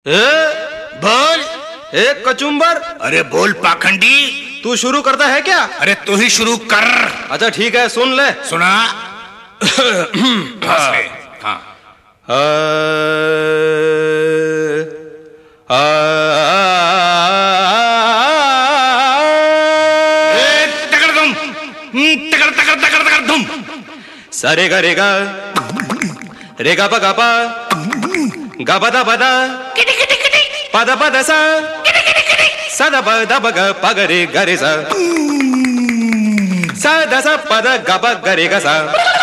ए, बोल। एक कचुम्बर। अरे बोल पाखंडी। तू शुरू करता है क्या? अरे तू ही शुरू कर। अच्छा ठीक है, सुन ले। सुना। हाँ। सरे गा रेगा रेगा पा गापा गा पदा पदा पदा पदा सा सदा पदा पग पगरे गरे सा सदा सा पदा गपा गरेगा सा।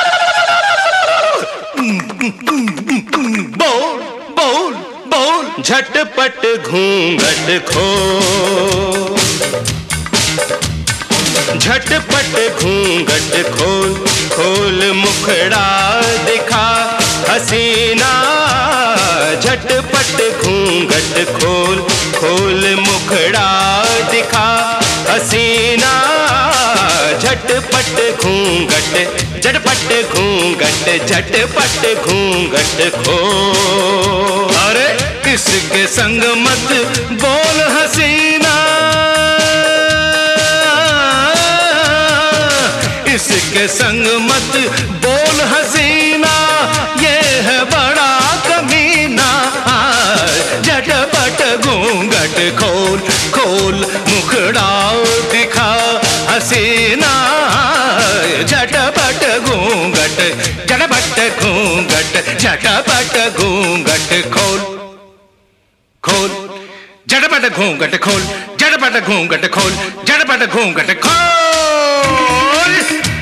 बोल बोल बोल। झटपट घूंघट खो, झटपट घूंघट खोल, खोल मुखड़ा दिखा हसीना। झटपट घूंघट खोल, खोल मुखड़ा दिखा हसीना। झटपट घूंघट, झटपट घूंघट, झटपट घूंघट खोल। अरे किसके संग मत बोल हसीना, इसके संग मत बोल हसीना, ये है बड़ा कमीना। झटपट घूंघट खोल, खोल मुखड़ा दिखा हसीना। झटपट घूंघट, झटपट घूंघट, झटपट घूंघट खोल, खोल झटपट घूंघट खोल, झटपट घूंघट खोल, झटपट घूंघट खोल।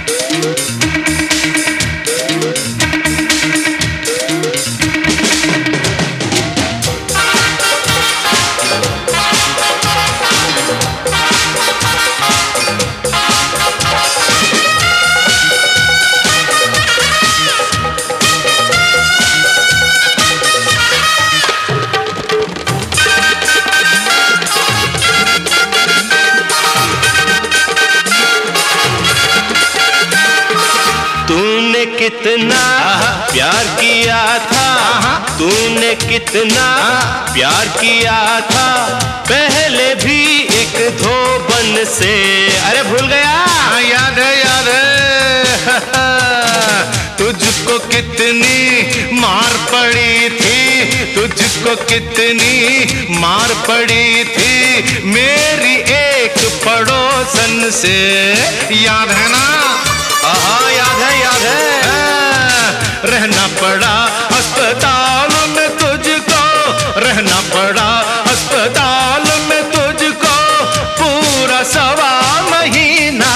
तूने कितना प्यार किया था, तूने कितना प्यार किया था, पहले भी एक धोबन से। अरे भूल गया? याद है, याद है। तुझको कितनी मार पड़ी थी, तुझको कितनी मार पड़ी थी मेरी एक पड़ोसन से। याद है ना? हाँ याद है, याद है। रहना पड़ा अस्पताल में तुझको, रहना पड़ा अस्पताल में तुझको पूरा 1.25 महीना।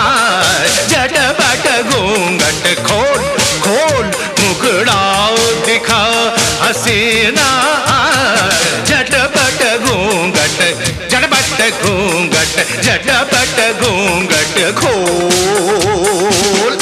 झटपट घूंघट खोल, खोल मुखड़ा दिखा हसीना। झटपट घूंघट, झटपट घूंघट, झटपट घूंघट खोल।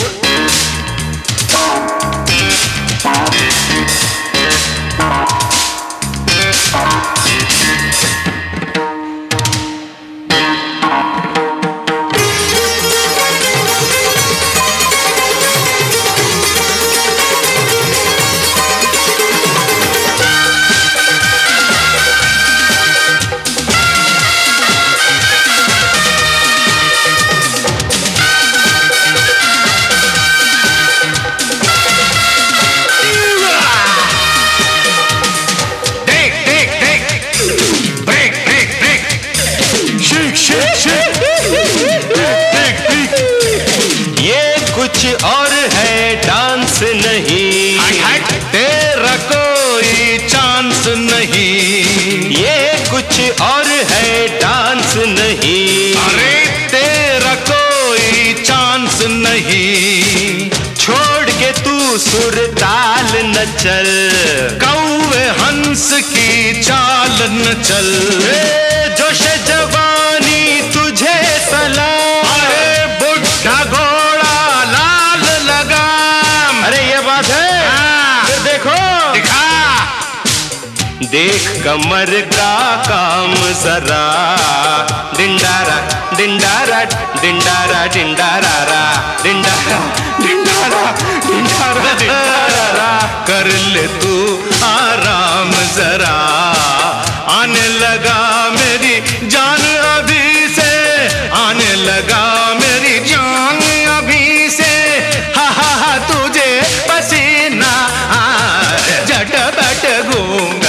कुछ और है डांस नहीं, तेरा कोई चांस नहीं। ये कुछ और है डांस नहीं, अरे तेरा कोई चांस नहीं। छोड़ के तू सुर ताल न चल, कौवे हंस की चाल न चल। जोश जवानी तुझे सलाम। अरे बुढ़ा घोड़ा लाल लगाम। अरे ये बात है। फिर देखो, दिखा। देख कमर का काम जरा, डिंडारा डिंडारा डिंडारा डिंडारा डिंडारा डिंडारा डिंडारा डिंडारा। कर ले तू आराम जरा।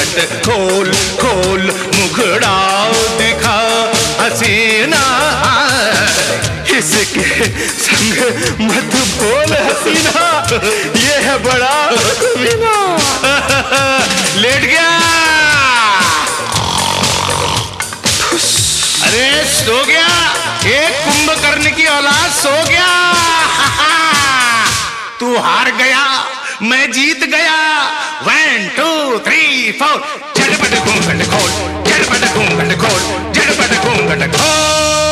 घूंघट खोल खोल मुखड़ा दिखा हसीना, इसके संग मत बोल हसीना, ये है बड़ा कमीना। लेट गया, अरे सो गया, एक कुंभकर्ण की औलाद सो गया। तू हार गया, मैं जीत गया। 1 2 3 4 झटपट घूंघट खोल, झटपट घूंघट खोल, झटपट घूंघट खोल।